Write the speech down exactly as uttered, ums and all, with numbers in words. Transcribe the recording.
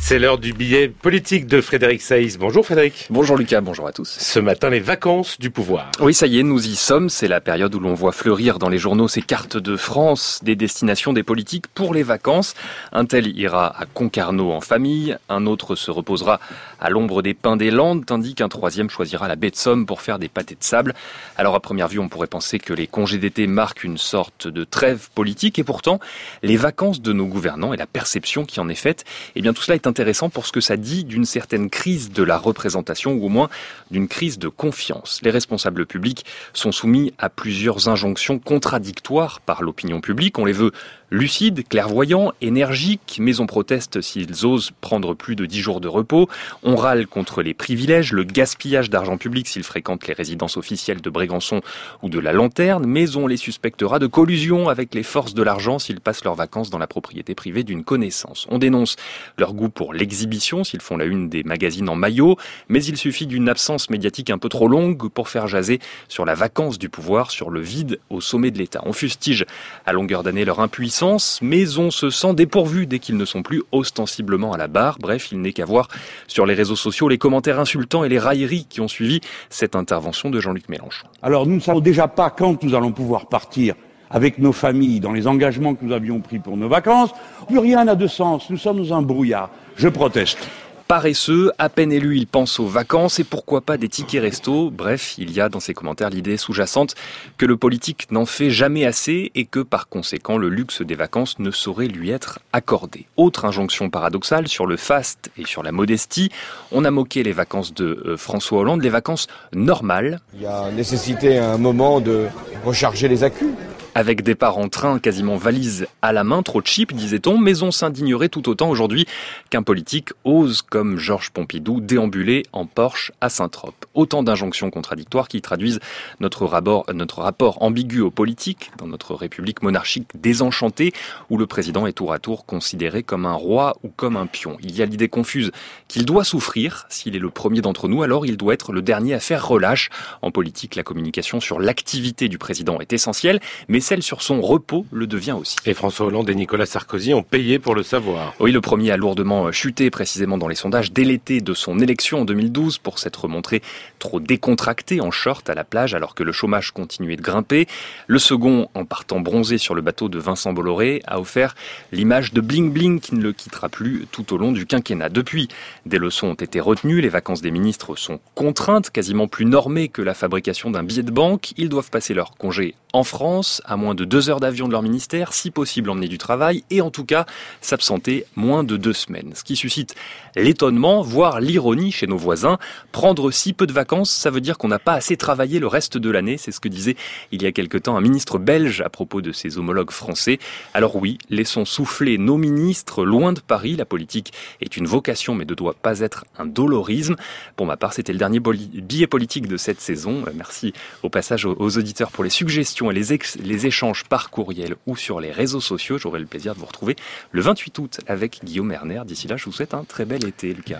C'est l'heure du billet politique de Frédéric Saïs. Bonjour Frédéric. Bonjour Lucas, bonjour à tous. Ce matin, les vacances du pouvoir. Oui, ça y est, nous y sommes. C'est la période où l'on voit fleurir dans les journaux ces cartes de France, des destinations des politiques pour les vacances. Un tel ira à Concarneau en famille, un autre se reposera à l'ombre des pins des Landes, tandis qu'un troisième choisira la baie de Somme pour faire des pâtés de sable. Alors à première vue, on pourrait penser que les congés d'été marquent une sorte de trêve politique, et pourtant, les vacances de nos gouvernants et la perception qui en est faite, eh bien tout cela est intéressant pour ce que ça dit d'une certaine crise de la représentation, ou au moins d'une crise de confiance. Les responsables publics sont soumis à plusieurs injonctions contradictoires par l'opinion publique. On les veut lucides, clairvoyants, énergiques, mais on proteste s'ils osent prendre plus de dix jours de repos. On râle contre les privilèges, le gaspillage d'argent public s'ils fréquentent les résidences officielles de Brégançon ou de la Lanterne, mais on les suspectera de collusion avec les forces de l'argent s'ils passent leurs vacances dans la propriété privée d'une connaissance. On dénonce leur goût pour l'exhibition s'ils font la une des magazines en maillot, mais il suffit d'une absence médiatique un peu trop longue pour faire jaser sur la vacance du pouvoir, sur le vide au sommet de l'État. On fustige à longueur d'année leur impuissance, mais on se sent dépourvu dès qu'ils ne sont plus ostensiblement à la barre. Bref, il n'est qu'à voir sur les réseaux sociaux les commentaires insultants et les railleries qui ont suivi cette intervention de Jean-Luc Mélenchon. Alors nous ne savons déjà pas quand nous allons pouvoir partir avec nos familles dans les engagements que nous avions pris pour nos vacances. Plus rien n'a de sens, nous sommes dans un brouillard. Je proteste. Paresseux, à peine élu, il pense aux vacances et pourquoi pas des tickets resto. Bref, il y a dans ces commentaires l'idée sous-jacente que le politique n'en fait jamais assez et que par conséquent le luxe des vacances ne saurait lui être accordé. Autre injonction paradoxale sur le faste et sur la modestie, on a moqué les vacances de euh, François Hollande, les vacances normales. Il y a nécessité à un moment de recharger les accus. Avec départ en train, quasiment valise à la main, trop cheap, disait-on, mais on s'indignerait tout autant aujourd'hui qu'un politique ose, comme Georges Pompidou, déambuler en Porsche à Saint-Trope. Autant d'injonctions contradictoires qui traduisent notre rapport, notre rapport ambigu aux politiques dans notre république monarchique désenchantée, où le président est tour à tour considéré comme un roi ou comme un pion. Il y a l'idée confuse qu'il doit souffrir. S'il est le premier d'entre nous, alors il doit être le dernier à faire relâche. En politique, la communication sur l'activité du président est essentielle, mais celle sur son repos le devient aussi. Et François Hollande et Nicolas Sarkozy ont payé pour le savoir. Oui, le premier a lourdement chuté précisément dans les sondages dès l'été de son élection en deux mille douze pour s'être montré trop décontracté en short à la plage alors que le chômage continuait de grimper. Le second, en partant bronzé sur le bateau de Vincent Bolloré, a offert l'image de bling bling qui ne le quittera plus tout au long du quinquennat. Depuis, des leçons ont été retenues, les vacances des ministres sont contraintes, quasiment plus normées que la fabrication d'un billet de banque. Ils doivent passer leur congé en France, à moins de deux heures d'avion de leur ministère, si possible emmener du travail, et en tout cas s'absenter moins de deux semaines. Ce qui suscite l'étonnement, voire l'ironie chez nos voisins. Prendre si peu de vacances, ça veut dire qu'on n'a pas assez travaillé le reste de l'année. C'est ce que disait il y a quelque temps un ministre belge à propos de ses homologues français. Alors oui, laissons souffler nos ministres loin de Paris. La politique est une vocation, mais ne doit pas être un dolorisme. Pour ma part, c'était le dernier billet politique de cette saison. Merci au passage aux auditeurs pour les suggestions et les, ex- les échanges par courriel ou sur les réseaux sociaux. J'aurai le plaisir de vous retrouver le vingt-huit août avec Guillaume Erner. D'ici là, je vous souhaite un très bel été, Lucas.